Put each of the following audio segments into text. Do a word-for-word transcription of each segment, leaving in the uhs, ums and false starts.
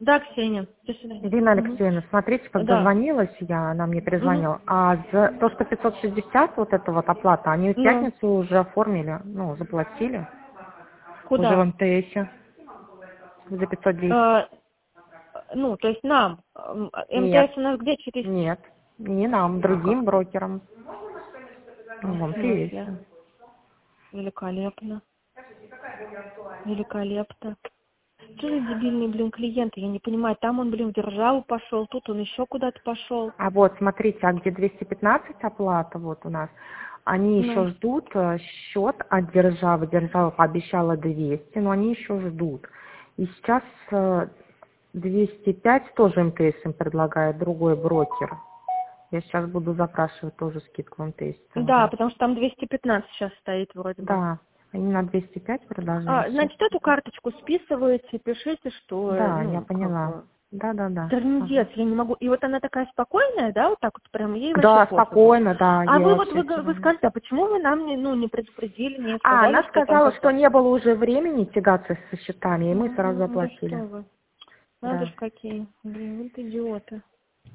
Да, Ксения. До свидания. Ирина Мгм. Алексеевна, смотрите, как Да. дозвонилась я, она мне Мгм. перезвонила, а за то, что пятьсот шестьдесят, вот эта вот оплата, они в Ну, пятницу уже оформили, ну, заплатили, уже в куда? МТСе, за пятьсот десять. Э, ну, то есть нам. М, Нет, МТС у нас где? Через... нет, не нам, Как? другим брокерам, Ну, в в смысле? МТСе. Великолепно. Великолепно. Что за дебильные, блин, клиенты? Я не понимаю. Там он, блин, в державу пошел, тут он еще куда-то пошел. А вот, смотрите, а где двести пятнадцать оплата вот у нас, они Ну, еще ждут э, счет от державы. Держава пообещала двести, но они еще ждут. И сейчас э, двести пять тоже МТС им предлагает другой брокер. Я сейчас буду запрашивать тоже скидку МТС там да, дать. потому что там двести пятнадцать сейчас стоит вроде бы. Да, они на двести пять предложили А, сейчас. значит, эту карточку списываете, пишите, что, э, Да, я ну, как поняла. бы, Да, да, да. Ага. трындец, я не могу. И вот она такая спокойная, да, вот так вот прям, ей вообще Да, пофигу. спокойно, да, А я вы вот, вообще вы, все г- вы равно. скажете, а почему вы нам не, ну, не предупредили, не А, сказали, она что там сказала, как что бы... не было уже времени тягаться со счетами, и мы сразу М, Да что оплатили. вы, надо Да. ж какие, блин, вот идиоты.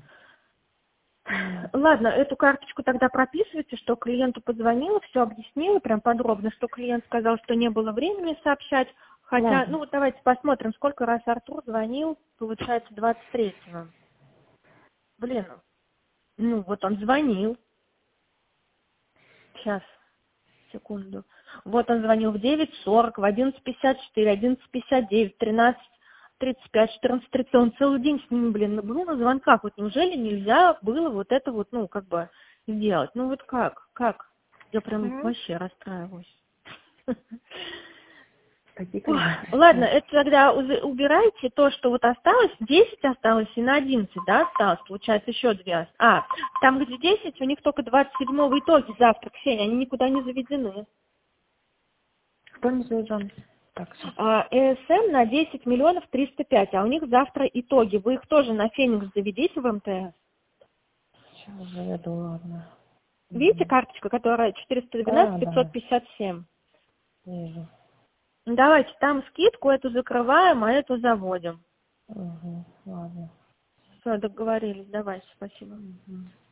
М. Ладно, эту карточку тогда прописывайте, что клиенту позвонила, все объяснила прям подробно, что клиент сказал, что не было времени сообщать. Хотя, Ладно. ну вот давайте посмотрим, сколько раз Артур звонил, получается, двадцать третьего. Блин, ну вот он звонил. Сейчас, секунду. Вот он звонил в девять сорок, в одиннадцать пятьдесят четыре, одиннадцать пятьдесят девять, тринадцать тридцать пять, четырнадцать тридцать. Он целый день с ними, блин, был на звонках. Вот неужели нельзя было вот это вот, ну, как бы сделать? Ну вот как? Как? Я прям М. вообще расстраиваюсь. Такие Ой, клиенты. ладно, Да. это тогда уз- убирайте то, что вот осталось, десять осталось и на одиннадцать, да, осталось, получается, еще две. ост- А, там где десять, у них только двадцать седьмого итоги завтра, Ксения, они никуда не заведены. Кто не заведен? Так, сейчас. А, ЭСМ на десять миллионов триста пять, а у них завтра итоги. Вы их тоже на Феникс заведите в МТС. Сейчас заведу, ладно. Видите Мгм. карточка, которая четыреста двенадцать Да, пятьсот да, пятьдесят семь? вижу. Давайте там скидку эту закрываем, а эту заводим. Угу. Ладно. Все, договорились. Давайте, спасибо. Мгм.